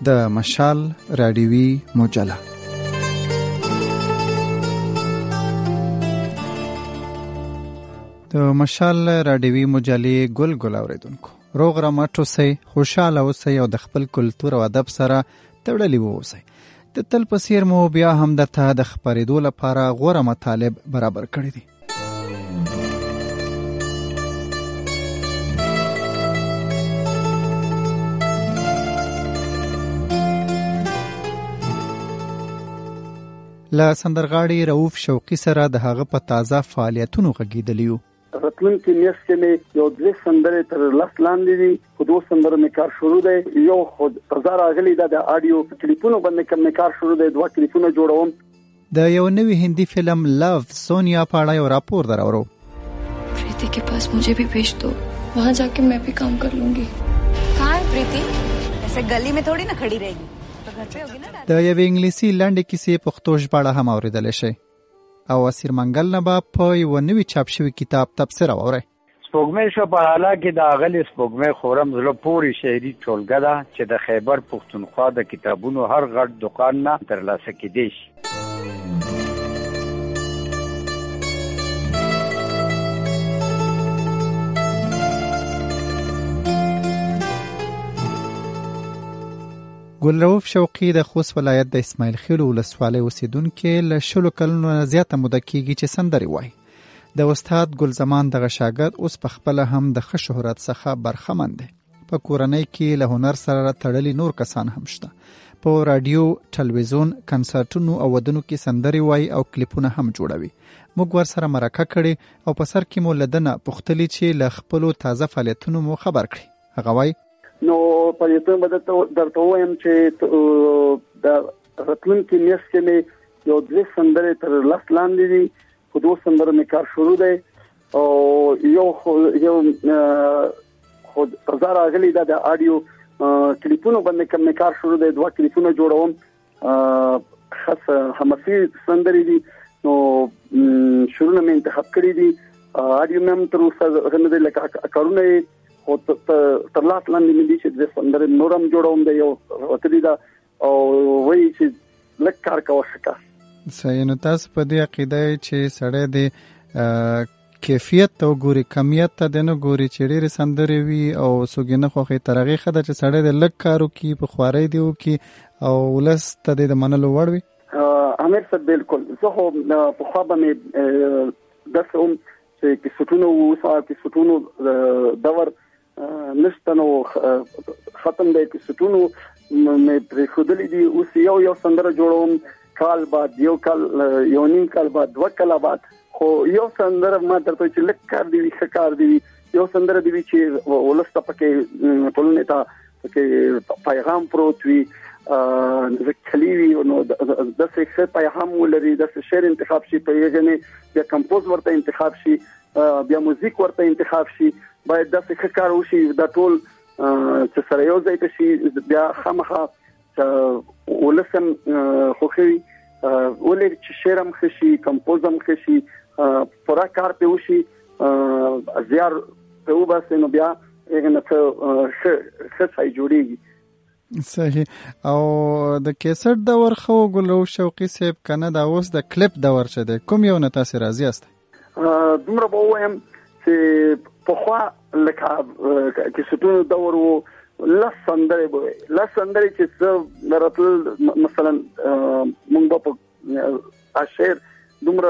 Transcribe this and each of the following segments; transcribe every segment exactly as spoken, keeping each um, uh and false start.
د مشال رادیوي مجله. د مشال رادیوي مجلې ګل ګل اوریدونکو، روغ رمټ اوسئ، خوشاله اوسئ او د خپل کلتور او ادب سره تړلي اوسئ. د تل په څیر مو بیا هم درته د خپرېدو لپاره غوره مطالب برابر کړي دي. له سندرغاړي رؤف شوقي سره د هغه په تازه فعالیتونو غږېدلی یو. راتلونکي میاشت کې مې یو دوه سندرې تر لاس لاندې دي، خو دوه سندرو مې کار شروع دی. یو خود تازه راغلی دا د آډیو کلیپونو باندې کوم کار شروع دی، دوه کلیپونه جوړوم. د یو نوی هندي فلم لو سونیا په اړه یو راپور دراورو. प्रीति के पास मुझे भी भेज दो, वहाँ जाके मैं भी काम कर लूंगी. कहाँ है प्रीति? ऐसे गली में थोड़ी ना खड़ी रहेगी. د یوې انګلیسي لنډې کیسې پښتو ژباړه هم اورېدلی شئ او اسیر منګل نه به په یوه نوي چاپ شوي کتاب تبصره واورئ. سپوږمۍ شوه په حاله کې د اغلې سپوږمۍ خورم زړه پورې شعري ټولګه ده چې د خیبر پښتونخوا د کتابونو هر غټ دکان نه ترلاسه کېدی شي. ګل رؤف شوقي د خوست ولایت د اسماعیل خیل ولسوالۍ اوسیدونکی له شلو کلونو نه زیاته موده کېږي چې سندرې وایي. د استاد ګل زمان دغه شاګرد اوس په خپله هم د ښه شهرت څخه برخمن دی. په کورنۍ کې له هنر سره تړلي نور کسان هم شته. په راډیو، ټلویزیون، کنسرټونو او ودونو کې سندرې وایي او کلیپونه هم جوړوي. موږ ورسره مرکه کړې او په سر کې مو له ده نه پوښتلي چې له خپلو تازه فعالیتونو مو خبر کړي. هغه وایي نو په دې باندې درته وایم چې د راتلونکي میاشت کې مې یو دوه سندرې تر لاس لاندې دي، خو دوه سندرو مې کار شروع دی او یو یو خو تازه راغلی دا د آډیو کلیپونو باندې کوم کار شروع دی، دوه کلیپونه جوړوم. خاص حماسي سندرې دي، نو شروع مې انتخاب کړی دي. آډیو مې هم تر اوسه غنډې لکه کارونه خو تر لاس لاندې مې دي چې د سندرې نورم جوړوم دی یو وتلی ده او وایي چې لږ کار کوه ښه کار. صحیح. نو تاسو په دې عقیده یې چې سړی د کیفیت ته وګوري، کمیت ته د نه ګوري، چې ډېرې سندرې وي او څوک یې نه خوښوي، تر هغې ښه ده چې سړی د لږ کار وکړي، په خوارۍ دې وکړي او ولس ته دې د منلو وړ وي. امیر صاحب بالکل. زه خو پخوا به مې داسې وم چې کیسټونو اوس کیسټونو دور نشته، نو ختم دی. کیسټونو مې پرېښودلي دي. اوس یو یو سندره جوړوم، کال بعد یو کال، یو نیم کال بعد، دوه کاله بعد. خو یو سندره ما درته چې لږ کار دی وي، ښه کار دی وي. یو سندره دی وي چې ولس ته پکې ټولنې ته پکې پیغام پروت وي، ځکلي وي، نو داسې ښه پیغام ولري، داسې شعر انتخاب شي، په یې بیا کمپوز ورته انتخاب شي، بیا موزیک ورته انتخاب شي. باید داسې ښه کار وشي دا ټول چې سره یو ځای ته شي، بیا خامخا ولس هم خوښوي، ولې چې شعر هم ښه شي، کمپوز هم ښه شي، پوره کار پرې وشي، زیار پرې وباسي، نو بیا هغې نه څه ښه ځای جوړېږي. صحیح. او د کیسټ دور خو ګل رؤف شوقي صاحب که نه، دا اوس د کلیپ دور چې دی، کوم یو نه تاسې راضي یاست؟ دومره به ووایم چې پخوا لکه کیسټونو دور و، لس سندرې به وي، لس سندرې چې څه راتلل، مثلا مونږ به په شعر دومره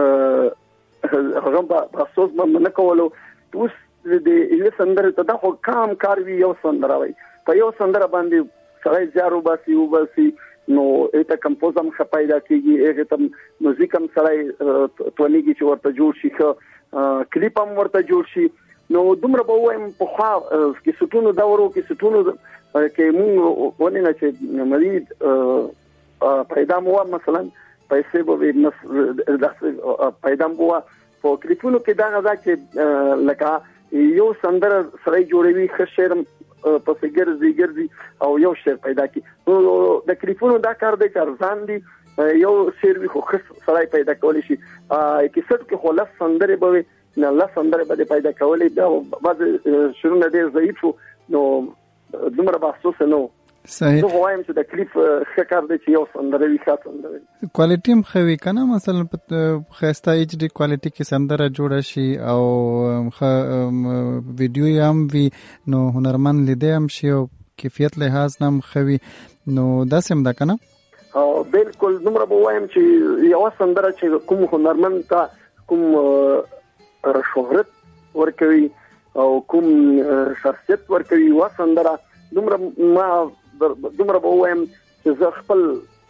هغه به افسوس به نه کولو. اوس د یوې سندرې ته دا خو کام کار وي، یو سندره وي، په یو سندره باندې سړی زیار وباسي وباسي نو ایته کمپوز هم ښه پیدا کېږي، هغې ته موزیک هم سړی توانېږي چې ورته جوړ شي، ښه کلیپ هم ورته جوړ شي. نو دومره به ووایم پخوا کیسټونو دور و، کیسټونو کې مونږ ونې نه چې مزید پیدا مو وه، مثلا پیسې به وي، داسې پیدا مو وه. په کلیپونو کې دا غذا چې لکه یو سندره سړی جوړوي، ښه شعر پسې ګرځي ګرځي او یو شعر پیدا کړي. نو د کلیپونو دا کار دی چې ارزان دی، یو شعر وي خو ښه سړی پیدا کولی شي. کیسټ کې خو لس سندرې به وي، نه لس سندرې به پیدا کولی، بیا بعضې شعرونه ډېر ضعیف شو، نو دومره به افسوس نه و. صحیح. زه وایم چې د کلیپ ښه کار دی چې یو سندره وي، ښه سندره وي. کوالټي هم ښه وي که نه، مثلا په ښایسته ایچ ډي کوالټي کې سندره جوړه شي او ښه ویډیو یې هم وي، نو هنرمند لیدی هم شي او کیفیت لحاظ نه هم ښه وي، نو داسې هم ده که نه؟ او بالکل دومره به وایم چې یوه سندره چې کوم هنرمند ته کوم شهرت ورکوي او کوم شخصیت ورکوي، یوه سندره دومره ما دومره به وایم چې زه خپل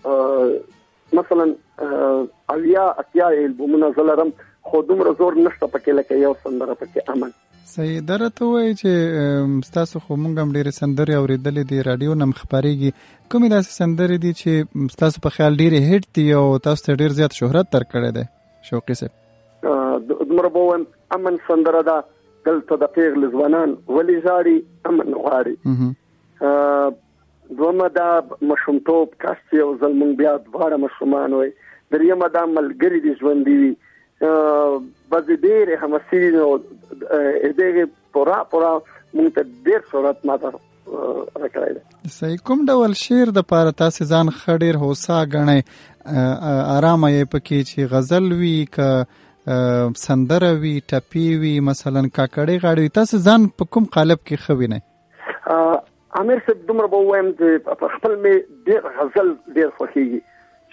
مثلا اویا اتیا البومونه زه لرم، خو دومره زور نشته پکې لکه یو سندره پکې امن. صحیح. دا راته ووایي چې ستاسو خو موږ هم ډېرې سندرې اورېدلې دي، راډیو نه هم خپرېږي، کومې داسې سندرې دي چې ستاسو په خیال ډېرې هیټ دي او تاسو ته ډېر زیات شهرت درکړی دی شوقي صاحب؟ دومره به ووایم امن سندره ده، دلته د پیغلې ځوانان ولې ژاړي امن غواړي. دویمه دا ماشومتوب کاش چې یو ځل مونږ بیا دواړه ماشومان وای. دریمه دا ملګري دي ژوندي وي. بعضې ډېرې حماسي نو دغې پوره پوره مونږ ته ډېر شهرت ماته راکړی دی. صحیح. کوم ډول شعر دپاره تاسې ځان ښه ډېر هوسا ګڼئ، ارامه یې پکې چې غزل وي که سندره وي، ټپي وي، مثلا کاکړۍ غاړې وي، تاسې ځان په کوم قالب کې ښه وینئ؟ امیر صاحب دومره به ووایم چې په خپل مې ډېر غزل ډېر خوښېږي،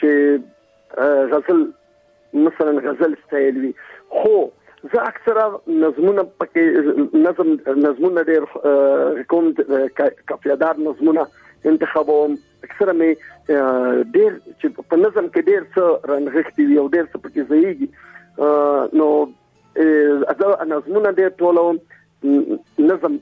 چې غزل مثلا غزل سټایل وي، خو زه اکثره نظمونه پکې نظم نظمونه ډېر کوم، قافیه‌دار نظمونه انتخابوم. اکثره مې ډېر چې په نظم کې ډېر څه رانغښتي وي او ډېر څه پکې ځایږي، نو زه نظمونه ډېر ټولوم، نظم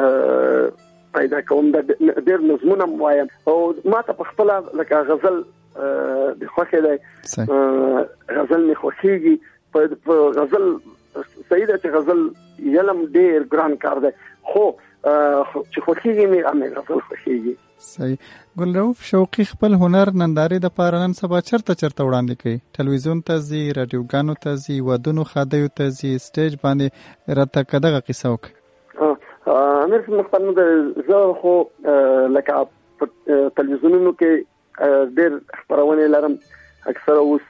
پیدا کوم، د ډېر نظمونه م وایم او ما ته په خپله لکه غزل د خوښې دی، غزل مې خوښېږي. په غزل صحیح ده چې غزل علم ډېر ګران کار دی، خو چې خوښېږي مې هغه غزل خوښېږي. صحیح. ګل رؤف شوقي خپل هنر نندارې دپاره نن سبا چېرته چېرته وړاندې کوي؟ ټلویزیون ته ځي، راډیوګانو ته ځي، ودونو ښادیو ته ځي، سټیج باندې راته که دغه قصه وکړي. امیر صاحب مختار زه خو لکه په تلویزیونونو کې ډېر خپرونې لرم، اکثره اوس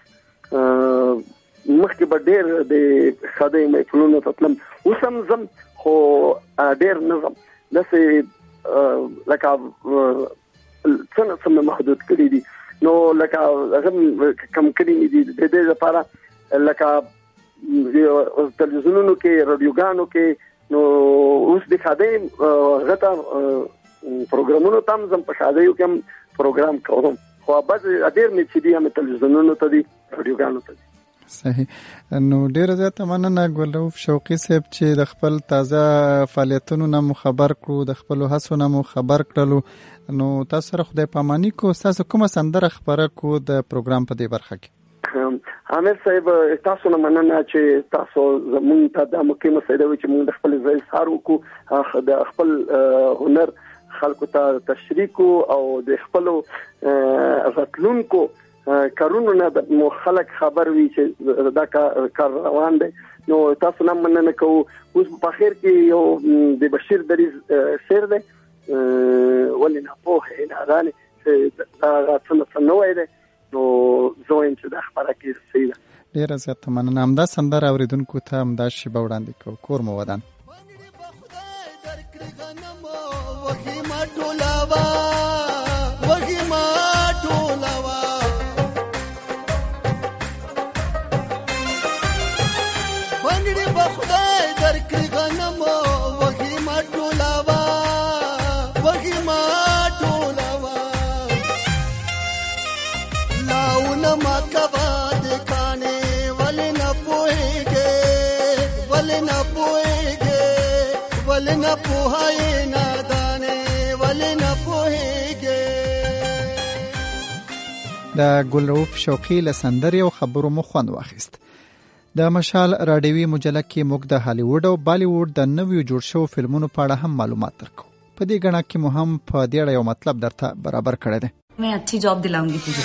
مخکې به ډېر د ښادۍ محفلونو ته تلم، اوس هم ځم خو ډېر نه ځم، داسې لکه څه نه څه مې محدود کړي دي، نو لکه هغه کم کړي مې دي د دې لپاره لکه تلویزیونونو کې راډیوګانو کې، نو اوس د ښادۍ غته پروګرامونو ته هم ځم، په ښادیو کې هم پروګرام کوم، خو بعض ډېر مې چې دي هم تلویزیونونو ته دي، راډیوګانو ته دي. صحیح. نو ډېره زیاته مننه ګل رؤف شوقي صاحب چې د خپل تازه فعالیتونو نه مو خبر کړو، د خپلو هڅو نه مو خبر کړلو. نو تاسو سره خدای پاماني کو، تاسو کومه سندره خبره کو د پروګرام په دې برخه کې؟ امیر صاحب تاسو نه مننه چې تاسو زموږ ته دا موقع مساعده وکړي چې موږ د خپل ځای اظهار وکړو، د خپل هنر خلکو ته تشریح کړو او د خپلو راتلونکو کارونو نه مو خلک خبر وي چې دا کار روان دی. نو تاسو نه مننه کوو. اوس په اخر کې یو د بشیر دریز شعر دی، ولې نه پوهې نادانې، چې دا څه څه نوی دی، نو زه وایم چې دا خبره کې صحیح ده. ډېره زیاته مننه. همدا سندره اورېدونکو ته همدا شیبه وړاندې کوو. کور مو ودان. ولنا پوهای نادانه ولنا پوهیږي. د ګل رؤف شوقي له سندرې او خبرو مو خوند واخیست. د مشال راډیوي مجله کې موږ د هالیوډ او بالیوډ د نویو جوړ شوو فلمونو په اړه هم معلومات درکو. په دې غڼه کې مو هم په دې اړه یو مطلب درته برابر کړی دی. मैं अच्छी जॉब दिलाऊंगी तुझे.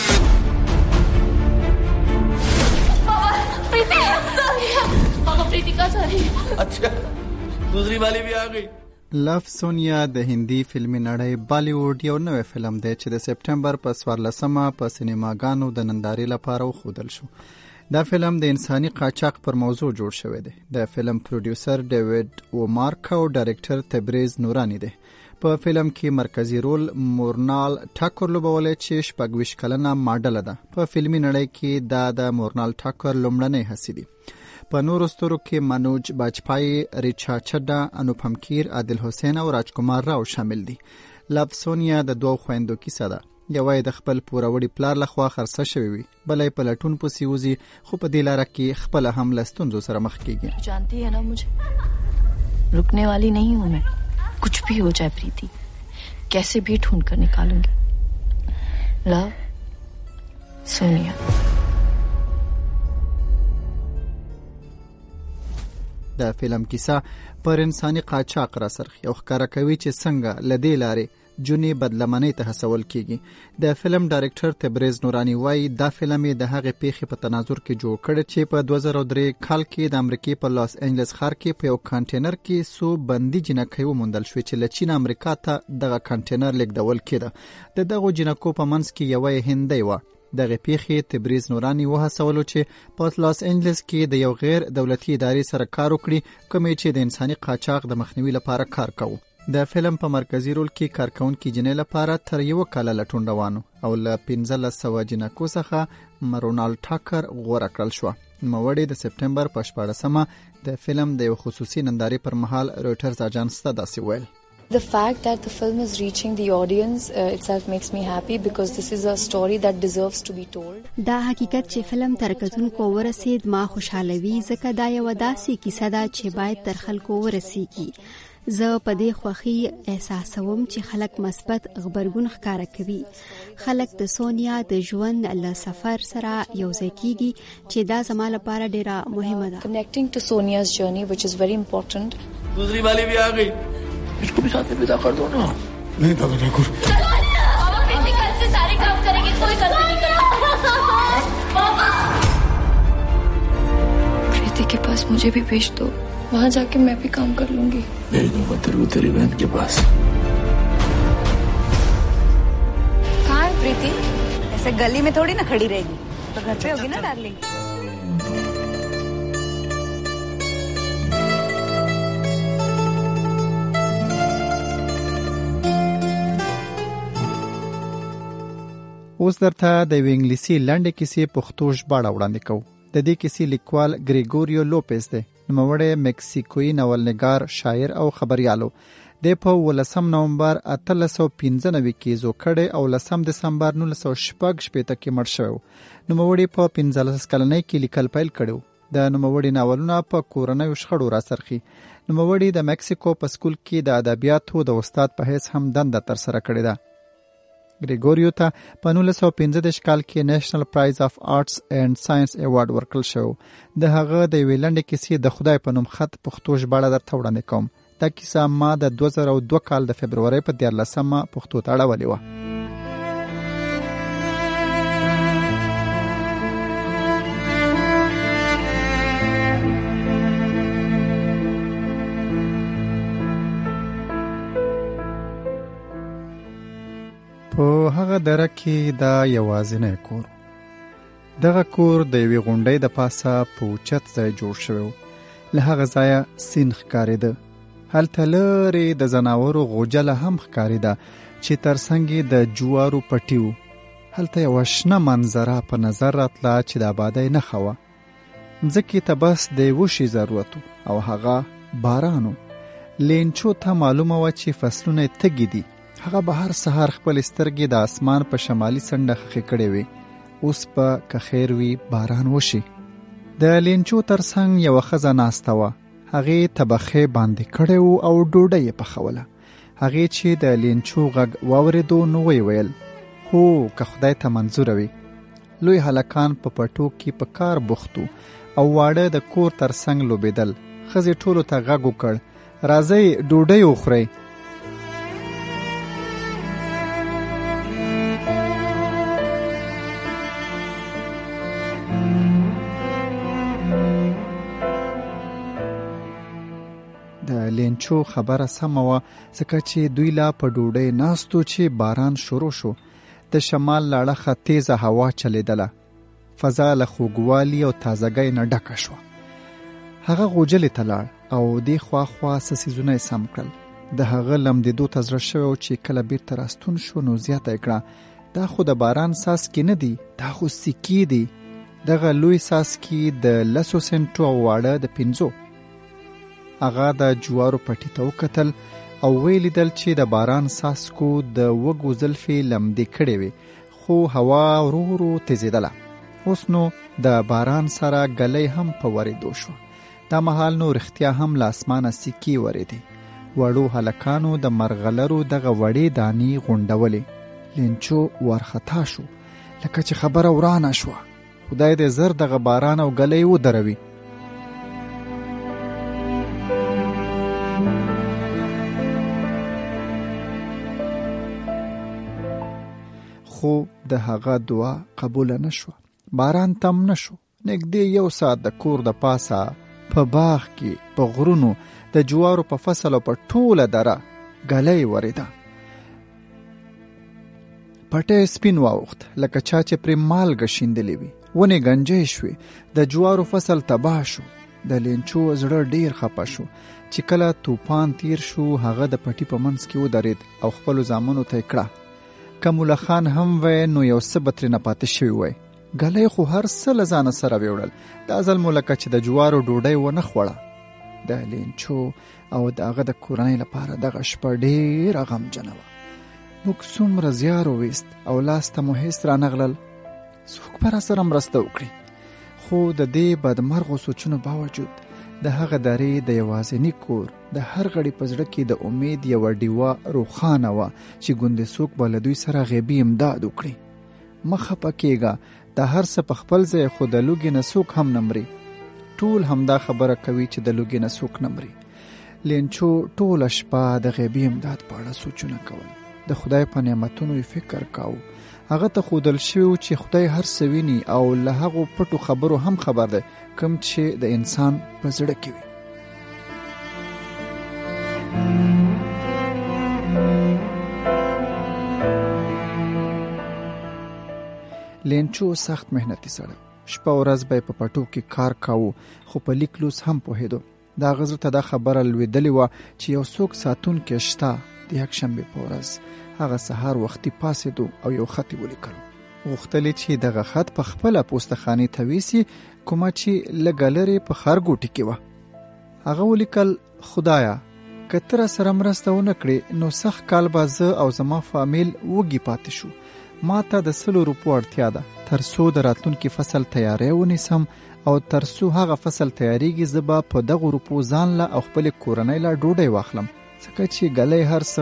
पापा प्रीति का जा रही है. अच्छा दूसरी वाली भी आ गई. لف سونیا د هندي فلمي نړۍ بالیوډ یو نوې فلم دی چې د سپټمبر په څوارلسمه په سینماګانو د نندارې لپاره وښودل شو. دا فلم د انساني قاچاق پر موضوع جوړ شوی دی. د فلم پروډیوسر ډیوډ اومارک او ډایرکټر تبریز نورانی دی. په فلم کې مرکزی رول مورنال ټاکور لوبولی چې شپږ ویشت کلنه ماډله ده. په فلمي نړۍ کې دا د مورنال ټاکور لومړنی هڅې دي. په نورو ستورو کې منوج باجپای، ریچا چډا، انوپم کیر، عادل حسین او راجکمار راو شامل دي. لف سونیا د دوه خويندو کیسه ده. یوه د خپل پوروړي پلار لخوا خرڅه شوی وي، بلې په لټون پسې وځي، خو په دې لاره کې خپل هم له ستونزو سره مخ کیږي. जानती है ना मुझे रुकने वाली नहीं हूँ मैं, कुछ भी हो जाए प्रीति, कैसे भी ढूंढ कर निकालूंगी. Love Sonia. د فلم کیسه پر انساني قاچاق را سرخي او ښکاره کوي چې څنګه له دې لارې جونې بدلمنۍ ته هڅول کیږي. د فلم ډایرکټر تبریز نورانی وایي دا فلم یې د هغې پیښې په تناظر کې جوړ کړی چې په دوه زره درې کال کې د امریکې په لاس انجلس ښار کې په یو کانټینر کې څو بندي جنکۍ وموندل شوې چې له چین امریکا ته دغه کانټینر لیږدول کېده. د دغو جنکو په منځ کې یوه یې هندۍ وه. دغه پیښې تبریز نورانی وهڅولو چې په لاس انجلس کې د یو غیر دولتي ادارې سره کار وکړي، کومې چې د انساني قاچاق د مخنیوي لپاره کار کوي. د فلم په مرکزی رول کې کارکونکي جنې لپاره تر یو کال لټون روانو او له پنځلس سوه جنکو څخه مورنال ټاکر غوره کړل شو. نوموړې د سپټمبر په شپاړسمه د فلم د یو خصوصي نندارې پر مهال رویټرز اجانس ته داسې ویل: The fact that the film is reaching the audience uh, itself makes me happy because this is a story that deserves to be told. دا حقیقت چې فلم تر کتونکو ورسید ما خوشحالوي، ځکه دا یو داسې کیسه ده چې باید تر خلکو ورسیږي. زه په دې خوښي احساسوم چې خلک مثبت غبرګون ښکاره کوي. خلک د سونیا د ژوند له سفر سره یوځای کیږي چې دا زما لپاره ډیره مهمه ده. Connecting to Sonia's journey, which is very important. दूसरी वाली भी आ गई, इसको भी साथ में विदा कर दो ना. नहीं दादा ठाकुर, पापा प्रीति कल से सारे काम करेंगे, कोई गलती नहीं करेगा. पापा प्रीति के पास मुझे भी भेज दो, वहाँ जाके मैं भी काम कर लूंगी. भेज दूंगा तेरे को तेरी बहन के पास. कहाँ है प्रीति? ऐसे गली में थोड़ी ना खड़ी रहेगी, तो घर पे होगी ना डार्लिंग. اوس درته د یو انګلیسي لنډې کیسې پښتو ژباړه وړاندې کوو. د دې کیسې لیکوال ګریګوریو لوپیز دی. نوموړی مکسیکوي ناولنګار، شاعر او خبریالو. د په ولسم نومبر اتلس سوه پنځه نوي کې زو کړی او لسم دسمبر نولس سوه شپږ شپېته کې مړ شوی. نوموړي په پنځلس کلنۍ کې لیکل پیل کړی. د نوموړي ناولونه په کورنیو شخړو راسرخي. نوموړي د مکسیکو په سکول کې د ادبیاتو د استاد په حیث هم دنده ترسره کړې ده. ګریګوریو ته په نولس سوه پنځه دېرش کال کې نیشنل پرایز آف آرټس اینڈ ساینس ایوارډ ورکړل شو. د هغه د یوې لنډې کیسې د خدای په نوم خط پښتو ژباړه درته وړاندې کوم. دا کیسه ما د دوه زره دوه کال د فبرورۍ په دیارلسمه پښتو ته اړولې وه. په هغه دره کې دا یوازینی کور. دغه کور د یوې غونډۍ د پاسه په اوچت ځای جوړ شوی و. له هغه ځایه سیند ښکارېده. هلته لرې د ځناورو غوجله هم ښکارېده چې تر څنګ د جوارو پټي و. هلته یوه شنه منظره په نظر راتله چې د آبادۍ نښه وه. ځکې ته بس د یوه شي ضرورت او هغه باران و. لینچو ته معلومه وه چې فصلونه یې تږي دي. هغه به هر سهار خپل سترګې د اسمان په شمالي څنډه خښې کړې وي. اوس به که خیر وي باران وشي. د لینچو ترڅنګ یوه ښځه ناسته وه. هغې طبخې باندې کړی و او ډوډۍ یې پخوله. هغې چې د لینچو غږ واورېدو نو ویې ویل: هو که خدای ته منظوره وي. لوی هلکان په پټو کې په کار بوخت و او واړه د کور ترڅنګ لوبېدل. ښځې ټولو ته غږ وکړ: راځئ ډوډۍ وخورئ. د لینچو خبره سمه وه ځکه چې دوی لا په ډوډۍ ناستو چې باران شروع شو. د شمال له اړخه تیزه هوا چلیدله. فضا له خوږوالي او تازګۍ نه ډکه شوه. هغه غوجلې ته لاړ او دې خوا خوا څه څیزونه یې سم کړل. د هغه لمدېدو ته زړه شوی و چې کله بیرته راستون شو نو زیاته یې کړه دا خو د باران څاڅکي نه دي، دا خو سکې دي. دغه لوی څاڅکي د لسو سنټو او واړه د پنځو. هغه د جوارو پټي ته وکتل او ویې لیدل چې د باران څاڅکو د وږو زلفې لمدې کړې وې، خو هوا ورو ورو تیزېدله. اوس نو د باران سره ګلۍ هم په ورېدو شو. دا مهال نو رښتیا هم له اسمانه سکې ورېدې. وړو هلکانو د مرغلرو دغه وړې دانې غونډولې. لینچو وارخطا شو لکه چې خبره ورانه شوه. خدای دې زر دغه باران او ګلۍ ودروي. خو د هغه دعا قبول نه شو. باران تم نه شو. نږدې یو ساعت د کور د پاسه په باغ کې په غرونو د جوارو په فصل او په ټوله دره ګلۍ ورېده. پټی سپین واوښت لکه چا چې پرې مالګه شیندلې وي. ونې ګنجۍ شوې. د جوارو فصل تباه شو. د لینچو زړه ډیر خپه شو چې کله توپان تیر شو هغه د پټي په منځ کې ودرېد او خپلو زامنو ته یې کړه. که مولا خان هم وی نو یو څه به ترېنه پاتې شوي وی. ګلۍ خو هر څه له ځانه سره ویوړل. دا ځل مو لکه چې د جوارو ډوډۍ ونه خوړه. د لینچو او د هغه د کورنۍ لپاره دغه شپه ډېره غمجنه وه. موږ څومره زیار وویست او لاس ته مو هېڅ رانغلل. څوک به راسره مرسته وکړي. خو د دې بدمرغو سوچونو باوجود د هغه درې د یوازیني کور د هر غړي په زړه کې د امید یوه ډیوه روښانه وه چې ګوندې څوک به له دوی سره غیبي امداد وکړي. مه خفه کېږه، د هر څه په خپل ځای، خو د لوږې نه څوک هم نه مري. ټول همدا خبره کوي چې د لوږې نه څوک نه مري. لینچو ټوله شپه د غیبي امداد په اړه سوچونه کول. د خدای په نعمتونو یې فکر کاوه. هغه ته ښودل شوي چې خدای هر څه ویني او له هغو پټو خبرو هم خبر دی کوم چې د انسان په زړه کې وي. لینچو سخت مهنتي سړی. شپه ورځ به په پټو کې کار کاوه، خو په لیک لوس هم پوهېدو. دا غزر ته دا خبره لوېدلې وه چې یو څوک ساتونکی شته. د یکشنبې په ورځ هغه سهار وختي پاڅېدو او یو خط یې ولیکلو. غوښتل چې دغه خط په خپله پوستخانې ته ویسي، کومه چې لږه لرې په ښارګوټي کې وه. هغه ولیکل: خدایه، که ته راسره مرسته ونه کړې نو سخت کال به زه او زما فامیل وږي پاتې شو. ما ته د سلو روپو اړتیا ده تر څو د راتلونکي فصل تیاری ونیسم، او تر څو هغه فصل تیاریږي زه به په دغو روپو ځان له او خپلې کورنۍ له ډوډۍ واخلم، ځکه چې ګلۍ هر څه.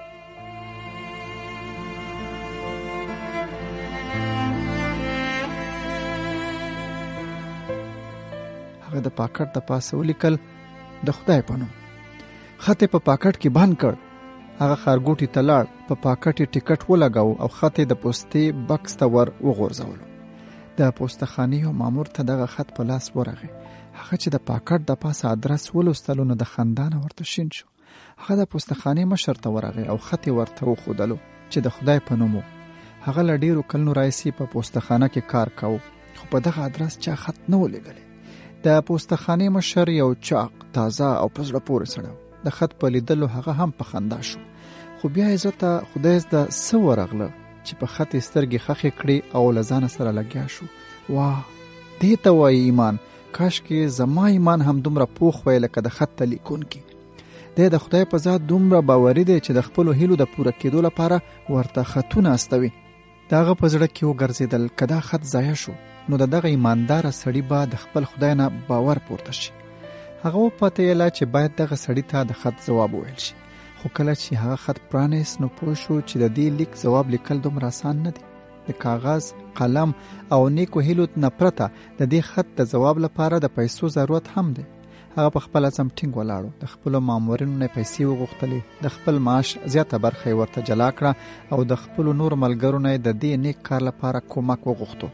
هغه د پاکټ د پاسه ولیکل: د خدای په نوم. خط په پاکټ کې بند کړ. هغه ښارګوټي ته لاړ، په پاکټ یې ټکټ ولګاو او خط د پوستې بکس ته ور وغورځولو. د پوستخانې یو مامور ته دغه خط په لاس ورغی. هغه چې د پاکټ د پاسه ادرس ولوستلو نو د خندانه ورته شین شو. هغه د پوستخانې مشر ته ورغی او خط یې ورته وښودلو چې د خدای په نوم و. هغه له ډېرو کلونو راهیسې په پوستخانه کې کار کاوه، خو په دغه ادرس چا خط نه و لېږلی. د پوستخانې مشر یو چاق، تازه او په زړه پورې سړی و. د خط په لیدلو هغه هم په خندا شو، خو بیا یې زړه ته خدای زده څه ورغله چې په خط یې سترګې خښې کړې او له ځانه سره لګیا شو. واه، دې ته وایي ایمان. کاشکې زما ایمان هم دومره پوخ وی لکه د خط ته لیکونکي. دی د خدای په ذات دومره باوري دی چې د خپلو هیلو د پوره کېدو لپاره ورته خطونه استوي. د هغه په زړه کې وګرځېدل که دا خط ضایع شو نو د دغه ایمانداره سړي به د خپل خدای نه باور پورته شي. هغه وپتېیله چې باید دغه سړي ته د خط ځواب وویل شي، خو کله چې هغه خط پرانیست نو پوه شو چې د دې لیک ځواب لیکل دومره آسان نه دی. د کاغذ، قلم او نیکو هیلو نه پرته د دې خط د ځواب لپاره د پیسو ضرورت هم دی. هغه په خپل عزم ټینګ ولاړو، د خپلو مامورینو نه پیسې وغوښتلې، د خپل معاش زیاته برخه یې ورته جلا کړه او د خپلو نور ملګرو نه د دې نیک کار لپاره کومک وغوښتو.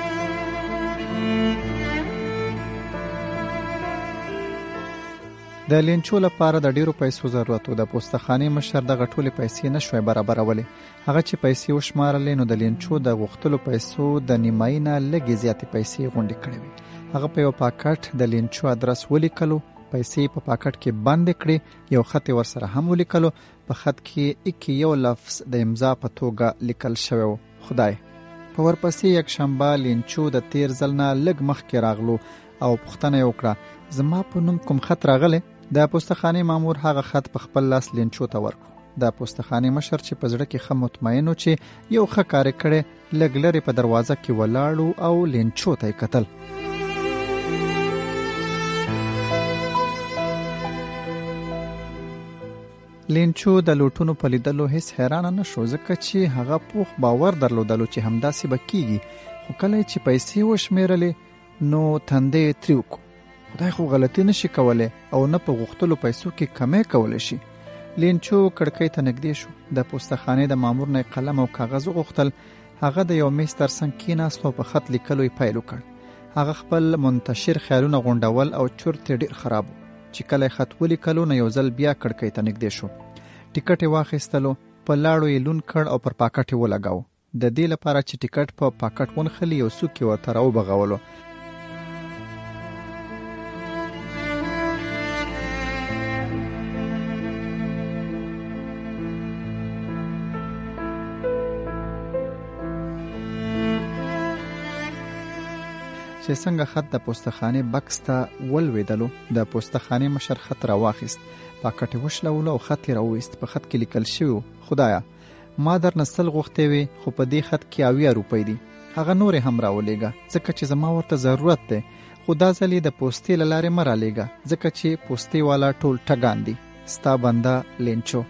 د د لینچو لپاره د ډیرو پیسو ضرورت و. د پوستخانې مشر دغه ټولې پیسې نشوی برابرولې. هغه چې پیسې وشمارلې نو د لینچو د غوښتلو پیسو د نیمایي نه لږې زیاتې پیسې غونډې کړې وې. هغه په یو پاکټ د لینچو ادرس ولیکلو، پیسې په پاکټ کې بندې کړې، یو خط ورسره هم ولیکلو. په خط کې اکی یو لفظ د امضا په توګه لیکل شوی و: خدای. په ورپسې یک شنبه لینچو د تیر ځل نه لږ مخکې راغلو او پوښتنه یې وکړه: زما په نوم کوم خط راغلی؟ د پوستخانې مامور هغه خط په خپل لاس لینچو ته ورکړ. د پوستخانې مشر چې په زړه کې ښه مطمئن و چې یو ښه کار یې کړی، لږ لرې په دروازه کې ولاړ او لینچو ته یې کتل. لینچو د لوټونو په لیدلو هیڅ حیرانه نه شو، ځکه چې هغه پوخ باور درلودلو چې همداسې به کیږي. خو کله چې پیسې وشمیرلې نو تندی یې تریو کړ. خدای خو غلطي نشي کولی او نه په غوښتلو پیسو کې کمی کولی شي. لینچو کړکۍ ته نږدې شو. د پوستخانې د مامور نه قلم او کاغذ وغوښتل. هغه د یو میز تر څنګ کېناست او په خط لیکلو یې پیل وکړ. هغه خپل منتشر خیالونه غونډول او چورت یې ډېر خراب و. چې کله یې خط ولیکلو نو یو ځل بیا کړکۍ ته نږدې شو. ټیکټ یې واخیستلو، په لاړو یې لون کړ او پر پاکټ یې ولګاوه. د دې لپاره چې ټیکټ په پاکټ ونښلي یو څوک یې ورته راوبغولو. چې څنګه خط د پوستخانې بکس ته ولوېدلو، د پوستخانې مشر خط راواخیست، پاکټ یې وشلولو او خط یې راوویست. په خط کې لیکل شوي: خدایا، ما درنه سل غوښتې وې، خو په دې خط کې اویا روپۍ دي. هغه نورې هم راولېږه ځکه چې زما ورته ضرورت دی، خو دا ځل یې د پوستې له لارې مه رالېږه ځکه چې پوستې والا ټول ټګان دي. ستا بنده لینچو.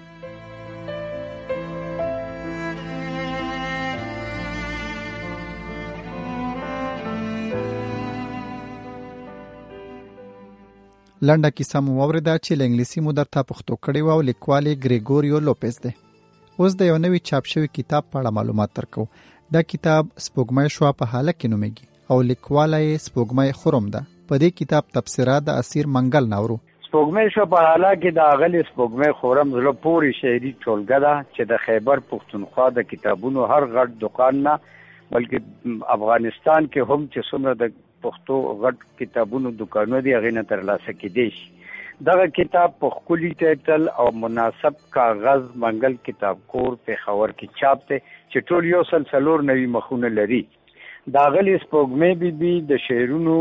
لنډه کیسه مو واورېده چې له انګلیسي مو درته پښتو کړې وه او لیکوال یې ګریګوریو لوپز دی. اوس د یو نوي چاپ شوي کتاب په اړه معلومات درکو. دا کتاب سپوږمۍ شوه په حاله کې نومیږي او لیکواله یې سپوږمۍ خرم ده. په دې کتاب تبصرات د اسیر منګل ناورو. سپوږمۍ شوه په حاله کې د اغلې سپوږمۍ خرم زړه پورې شعري ټولګه ده چې د خیبر پښتونخوا د کتابونو هر غټ دکان نه بلکې افغانستان کې هم چې څومره د پښتو غټ کتابونو دکانونه دي هغې نه ترلاسه کېدی شي. دغه کتاب په ښکلي ټایټل او مناسب کاغذ منګل کتاب کور پېښور کې چاپ دی چې ټول یو سل څلور نوي مخونه لري. د اغلې سپوږمۍ بیبي د شعرونو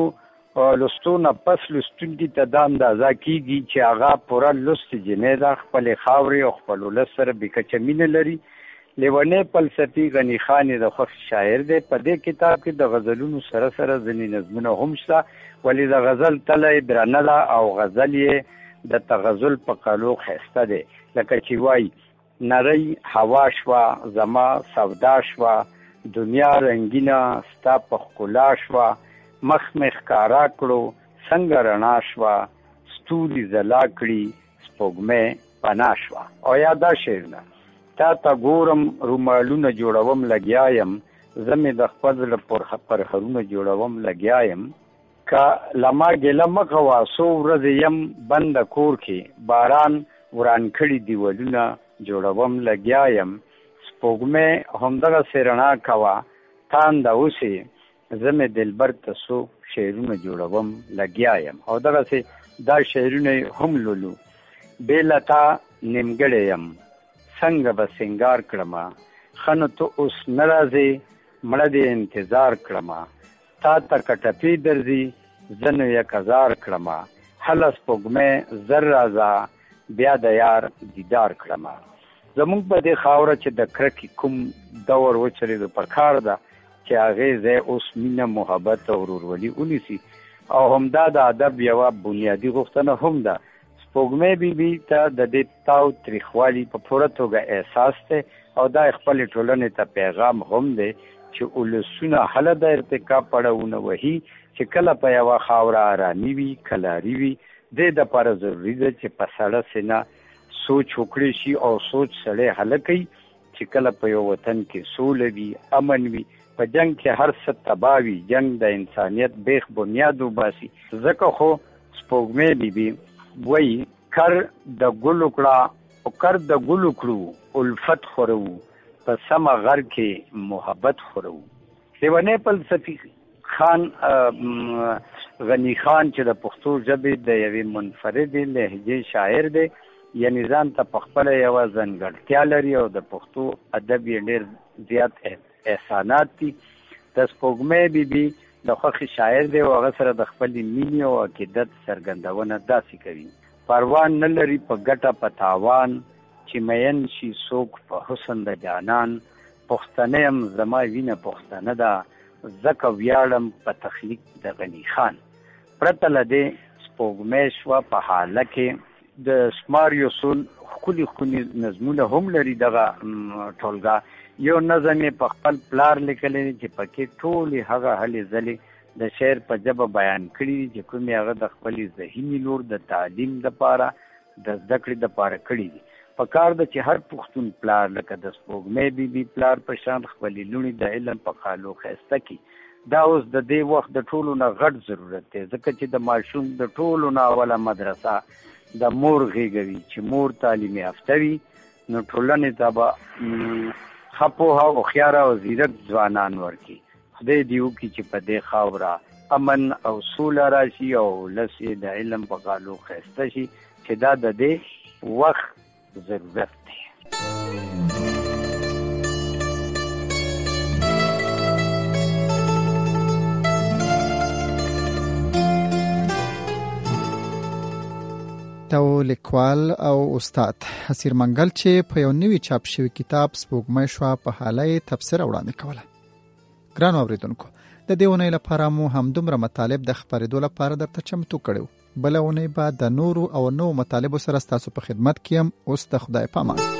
لوستو نه پس لوستونکي ته دا اندازه کېږي چې هغه پوره لوستې جنۍ ده، خپلې خاورې او خپل ولس سره بېکچه مینه لري. لیونی فلسفي غني خان د خوښ شاعر دی. په دې کتاب کې د غزلونو سره سره ځینې نظمونه هم شته، ولې د غزل تله یې درنه ده او غزل یې د تغزل په قالو ښایسته دی. لکه چې وایي: نری هوا شوه، زما سودا شوه، دنیا رنګینه ستا په ښکلا شوه، مخ مې ښکارا کړو څنګه رڼا شوه، ستوري ځلا کړي سپوږمۍ پناه شوه. او یا دا شعرونه: تا ته ګورم رومالونه جوړوم لګیا یم، زه مې د خپل زړه پرهرونه جوړوم لګیا یم. که لما ګیله مه کوه څو ورځې یم بنده کور کې، باران وران کړي دیوالونه جوړوم لګیا یم. سپوږمۍ همدغسې رڼا کوه تانده اوسې، زه مې دلبر ته څو شعرونه جوړوم لګیا یم. او دغسې دا شعرونه هم لولو: بې له تا نیمګړی یم، څنګه به سنګار کړمه، ښه نو ته اوس نه راځې، مړه دې انتظار کړمه، تا ته کټپې درځي زه نو یک هزار کړمه، هله سپوږمۍ زر راځه بیا د یار دیدار کړمه. زموږ په دې خاوره چې د کرکې کوم دور وچلېدو پکار ده چې هغې ځای اوس مینه محبت او ورورولي ونیسي. او همدا د ادب یوه بنیادي غوښتنه هم ده. سپوږمۍ بیبي ته د دې تاو تریخوالي په پوره توګه احساس دی او دا خپلې ټولنې ته پیغام هم دی چې ولسونه هله د ارتکاب پړاوونه وهي چې کله په یوه خاوره ارامي وي کلاري وي. دې دپاره ضروري ده چې په سړه سینه سوچ وکړی شي او سوچ سړی هله کوي چې کله په یو وطن کې سوله وي، امن وي. په جنگ کې هر څه تباه وي، جنگ د انسانیت بیخ بنیاد وباسي. ځکه خو سپوږمۍ بیبي وای کر د ګلو کړه او کر د ګلو کړو الفت خورو په سم غر کې محبت خورو. لیونی فلسفي خان غنی خان چې د پښتو ژبې د یوې منفردې لهجې شاعر دی، یعنی ځان ته په خپله یوه ځانګړتیا لري او د پښتو ادب یې ډېر زیات احسانات دي. د سپوږمۍ بیبي د خوښې شاعر دی او هغه سره د خپلې مینې او عقیدت څرګندونه داسې کوي: پروان نه لري په ګټه په تاوان، چې مین شي څوک په حسن د جانان. پښتنه یم زما وینه پښتنه ده، ځکه ویاړم په تخلیق د غني خان. پرته له دې سپوږمۍ شوه په حاله کې د شمار یو څو ښکلي ښکلي نظمونه هم لري دغه ټولګه. یو نظم یې په خپل پلار لیکلی دی چې پکې ټولې هغه هلې ځلې د شعر په ژبه بیان کړي دي چې کومې هغه د خپلې ذهني لور د تعلیم دپاره د زده کړې دپاره کړي دي. په کار ده چې هر پښتون پلار لکه د سپوږمۍ بیبي پلار په شان خپلې لوڼې د علم په خالو ښایسته کړي. دا اوس د دې وخت د ټولو نه غټ ضرورت دی، ځکه چې د ماشوم د ټولو نه اوله مدرسه د مور غېږوي. چې مور تعلیم یافته وي نو ټولنې ته به ښه پوهه او هوښیاره او ځیرک ځوانان ورکړي. خدای دې وکړي چې په دې خاوره امن او سوله راشي او ولس یې د علم په غالو ښایسته شي، چې دا د دې وخت ضرورت دی. تو لیکوال او استاد حسیر منګل چې په یو نوی چاپ شوی کتاب سپوږمۍ شوه په حاله یې تبصره وړاندې کوله. ګرانو اورېدونکو، د دې اونۍ لپاره مو همدومره مطالب د خپرېدو لپاره درته چمتو کړو. بله اونۍ به د نورو او نوو مطالبو سره ستاسو په خدمت کې یم. اوس د خدای په امان.